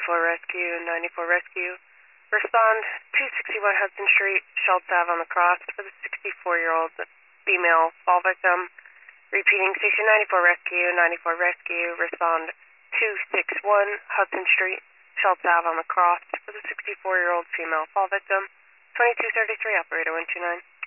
94 Rescue, 94 Rescue. Respond 261 Hudson Street, Schultz Ave on the cross for the 64-year-old female fall victim. Repeating, Station 94 Rescue, 94 Rescue. Respond 261 Hudson Street, Schultz Ave on the cross for the 64-year-old female fall victim. 2233, operator 129.